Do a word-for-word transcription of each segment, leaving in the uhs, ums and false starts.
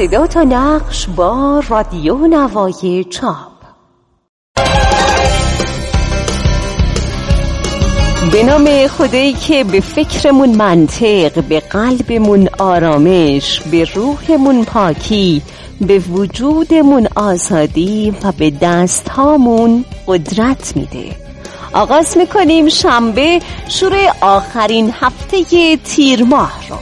صدا تا نقش با رادیو نوای چاپ. به نام خدایی که به فکرمون منطق، به قلبمون آرامش، به روحمون پاکی، به وجودمون آزادی و به دستهامون قدرت میده. آغاز میکنیم شنبه شروع آخرین هفته تیر ماه رو.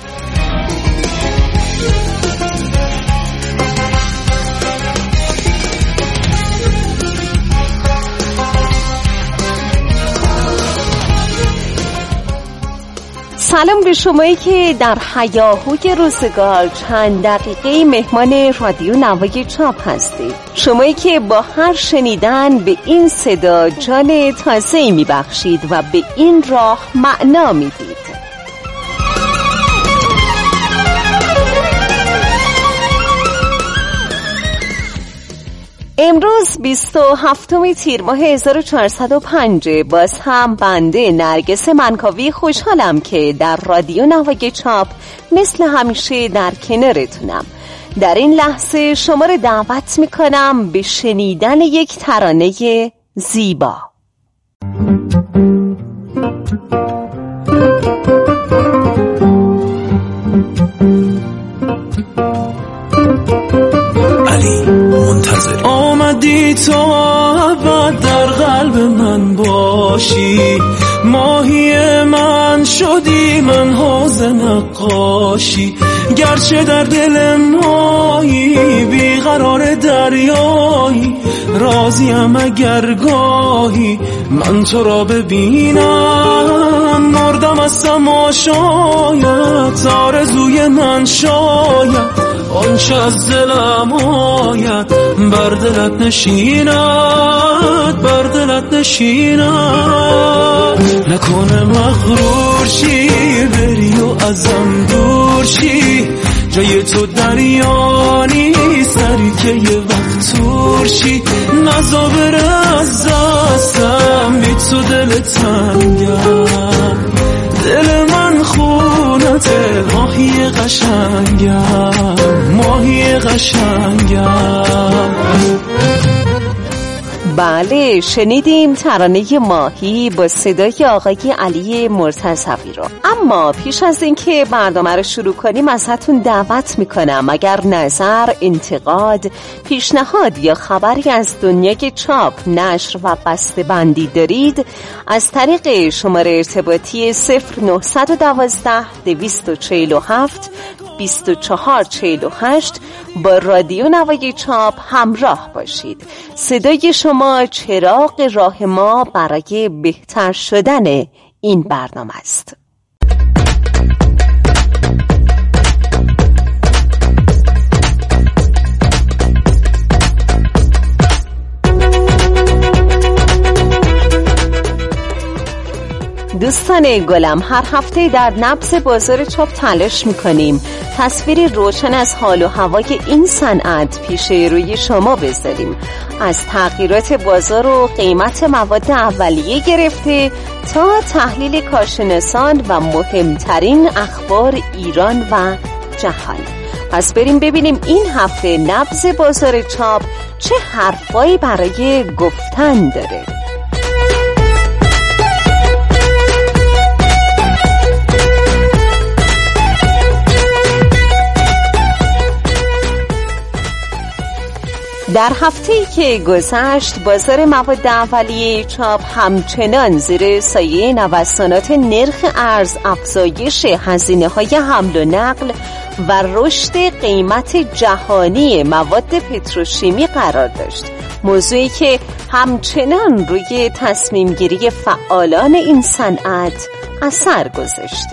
سلام به شمایی که در هیاهوی روزگار چند دقیقه مهمان رادیو نوای چاپ هستید. شمایی که با هر شنیدن به این صدا جان تازه‌ای میبخشید و به این راه معنا میدید. امروز بیست و هفتم تیر ماه هزار و چهارصد و پنج. باز هم بنده نرگس منکاوی خوشحالم که در رادیو نوای چاپ مثل همیشه در کنارتونم. در این لحظه شما رو دعوت میکنم به شنیدن یک ترانه زیبا. علی منتظر آمدی تو ابد در قلب من باشی، ماهی من شدی من حوض نقاشی، گرچه در دل مایی بیقرار دریایی، راضیم اگر گاهی من تو را ببینم، مردم از تماشایت آرزوی من شاید، آنچه از دلم آید بر دلت نشیند، بر دلت نشیند. نکنه مغرور شی بری و ازم دور شی، جای تو دریا نیست سری که یه وقت تور شی، نزا بره از دستم بی تو دل تنگم، دل من خونته ماهی قشنگم، ماهی قشنگم. بله، شنیدیم ترانه ماهی با صدای آقای علی مرتضوی رو. اما پیش از اینکه برنامه رو شروع کنیم ازتون دعوت میکنم اگر نظر، انتقاد، پیشنهاد یا خبری از دنیای چاپ، نشر و بسته‌بندی دارید از طریق شماره ارتباطی صفر نهصد و دوازده دویست و چهل و هفت بیست و چهار چهل و هشت با رادیو نوای چاپ همراه باشید. صدای شما چراغ راه ما برای بهتر شدن این برنامه است. دوستان گلم، هر هفته در نبض بازار چاپ تلاش میکنیم تصویری روشن از حال و هوای این صنعت پیش روی شما بذاریم، از تغییرات بازار و قیمت مواد اولیه گرفته تا تحلیل کارشناسان و مهمترین اخبار ایران و جهان. پس بریم ببینیم این هفته نبض بازار چاپ چه حرفایی برای گفتن داره. در هفته‌ای که گذشت بازار مواد اولیه چاپ همچنان زیر سایه نوسانات نرخ ارز، افزایش هزینه‌های حمل و نقل و رشد قیمت جهانی مواد پتروشیمی قرار داشت، موضوعی که همچنان روی تصمیم گیری فعالان این صنعت اثر گذاشته.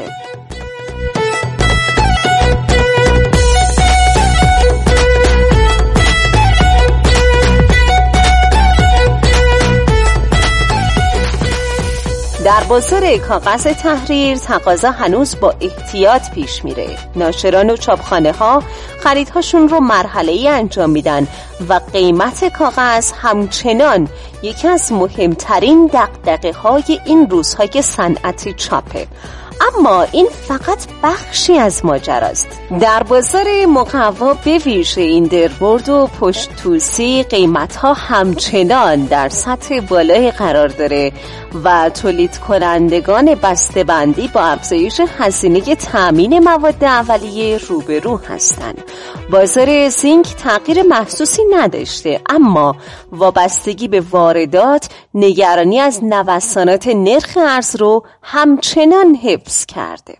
در بازار کاغذ تحریر تقاضا هنوز با احتیاط پیش میره. ناشران و چاپخانه ها خریدهاشون رو مرحله‌ای انجام میدن و قیمت کاغذ همچنان یکی از مهمترین دغدغه‌های این روزهای صنعت چاپه. اما این فقط بخشی از ماجراست. در بازار مقوا به ویژه ایندرورد و پشت توسی قیمت‌ها همچنان در سطح بالای قرار داره و تولید کنندگان بسته‌بندی با افزایش هزینه تامین مواد اولیه روبرو هستند. بازار زینک تغییر محسوسی نداشته، اما وابستگی به واردات نگرانی از نوسانات نرخ ارز رو همچنان حفظ کرده.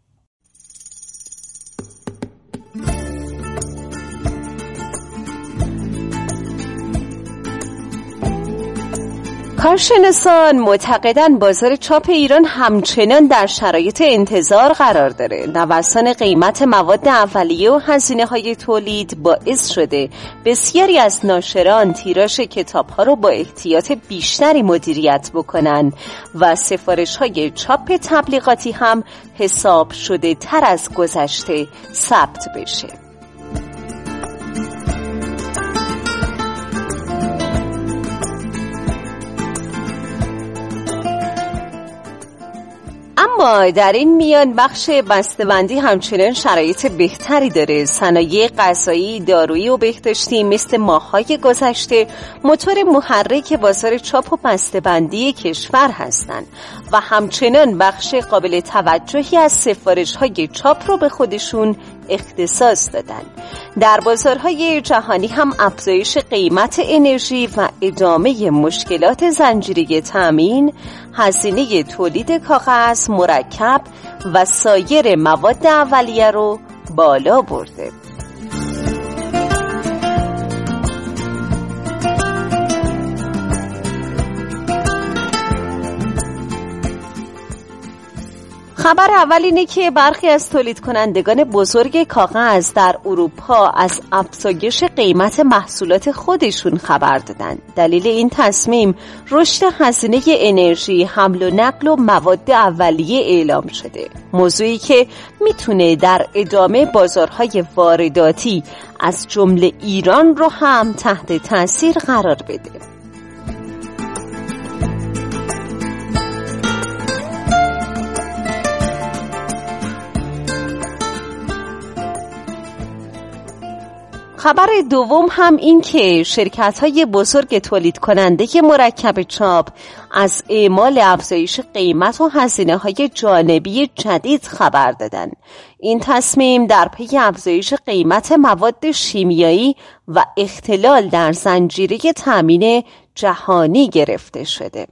کارشناسان معتقدند بازار چاپ ایران همچنان در شرایط انتظار قرار داره. نوسان قیمت مواد اولیه و هزینه‌های تولید باعث شده بسیاری از ناشران تیراژ کتاب‌ها رو با احتیاط بیشتری مدیریت بکنن و سفارش‌های چاپ تبلیغاتی هم حساب شده تر از گذشته ثبت بشه. اما در این میان بخش بسته‌بندی همچنان شرایط بهتری داره. صنایع غذایی، دارویی و بهداشتی مثل ماه‌های گذشته موتور محرک بازار چاپ و بسته‌بندی کشور هستند و همچنان بخش قابل توجهی از سفارش‌های چاپ رو به خودشون اختصاص دادن. در بازارهای جهانی هم افزایش قیمت انرژی و ادامه مشکلات زنجیره تامین، هزینه تولید کاغذ، مرکب و سایر مواد اولیه رو بالا برده. خبر اول اینه که برخی از تولید کنندگان بزرگ کاغذ در اروپا از افزایش قیمت محصولات خودشون خبر دادن. دلیل این تصمیم رشد هزینه انرژی، حمل و نقل و مواد اولیه اعلام شده. موضوعی که میتونه در ادامه بازارهای وارداتی از جمله ایران رو هم تحت تاثیر قرار بده. خبر دوم هم این که شرکت‌های بزرگ تولید کننده مرکب چاپ از اعمال افزایش قیمت و هزینه‌های جانبی جدید خبر دادن. این تصمیم در پی افزایش قیمت مواد شیمیایی و اختلال در زنجیره تامین جهانی گرفته شده.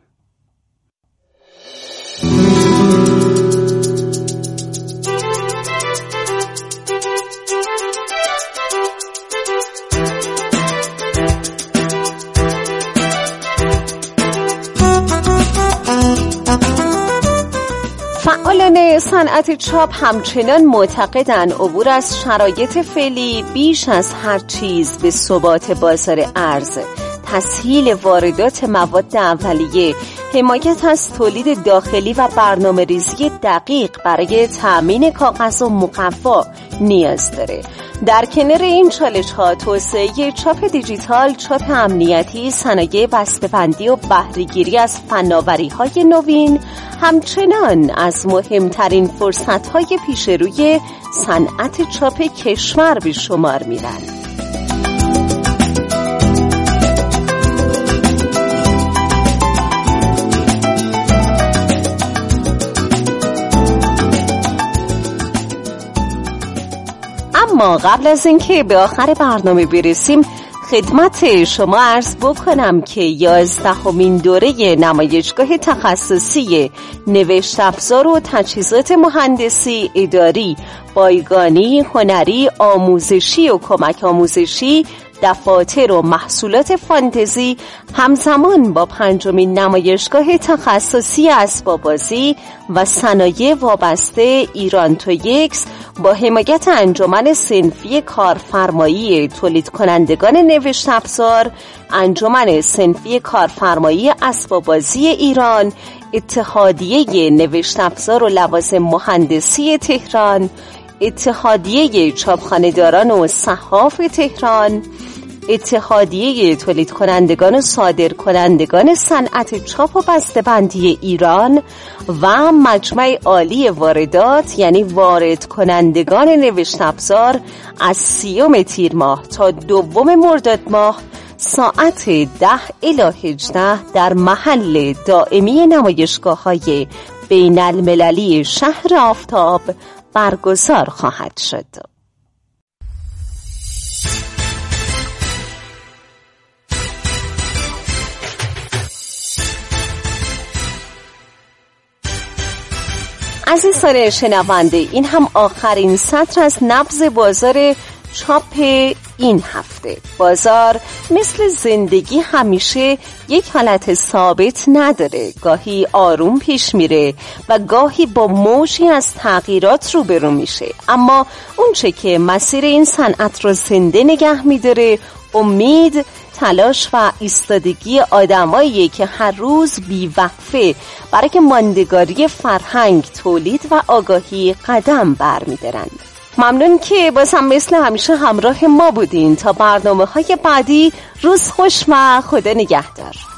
فعالان صنعت چاپ همچنان معتقدند عبور از شرایط فعلی بیش از هر چیز به ثبات بازار ارز، تسهیل واردات مواد اولیه، حمایت از تولید داخلی و برنامه‌ریزی دقیق برای تأمین کاغذ و مقوا نیاز داره. در کنار این چالش‌ها توسعه چاپ دیجیتال، چاپ امنیتی، صنایع بسته‌بندی و بهره‌گیری از فناوری‌های نوین همچنان از مهمترین فرصت‌های پیش روی صنعت چاپ کشور به شمار می‌رند. اما قبل از اینکه به آخر برنامه برسیم خدمت شما عرض بکنم که یازدهمین دوره نمایشگاه تخصصی نوشت افزار و تجهیزات مهندسی اداری، بایگانی، هنری، آموزشی و کمک آموزشی، دفاتر و محصولات فانتزی همزمان با پنجمین نمایشگاه تخصصی اسباب بازی و صنایع وابسته ایران تویکس با حمایت انجمن صنفی کارفرمایی تولید کنندگان نوشت افزار، انجمن صنفی کارفرمایی اسباب بازی ایران، اتحادیه نوشت افزار و لوازم مهندسی تهران، اتحادیه چاپخانه‌داران و صحاف تهران، اتحادیه تولید کنندگان و صادر کنندگان صنعت چاپ و بسته‌بندی ایران و مجمع عالی واردات یعنی وارد کنندگان نوشت افزار از سیوم تیر ماه تا دوم مرداد ماه ساعت ده الی هجده در محل دائمی نمایشگاه‌های بین المللی شهر آفتاب برگزار خواهد شد. عزیزان شنونده، این هم آخرین سطر از نبض بازار چاپ این هفته. بازار مثل زندگی همیشه یک حالت ثابت نداره، گاهی آروم پیش میره و گاهی با موجی از تغییرات روبرو میشه، اما اون چه که مسیر این صنعت رو زنده نگه میداره امید، تلاش و ایستادگی آدماییه که هر روز بیوقفه برای که ماندگاری فرهنگ، تولید و آگاهی قدم برمی‌دارن. ممنون که باز هم مثل همیشه همراه ما بودین. تا برنامه‌های بعدی روز خوش و خدا نگهدار.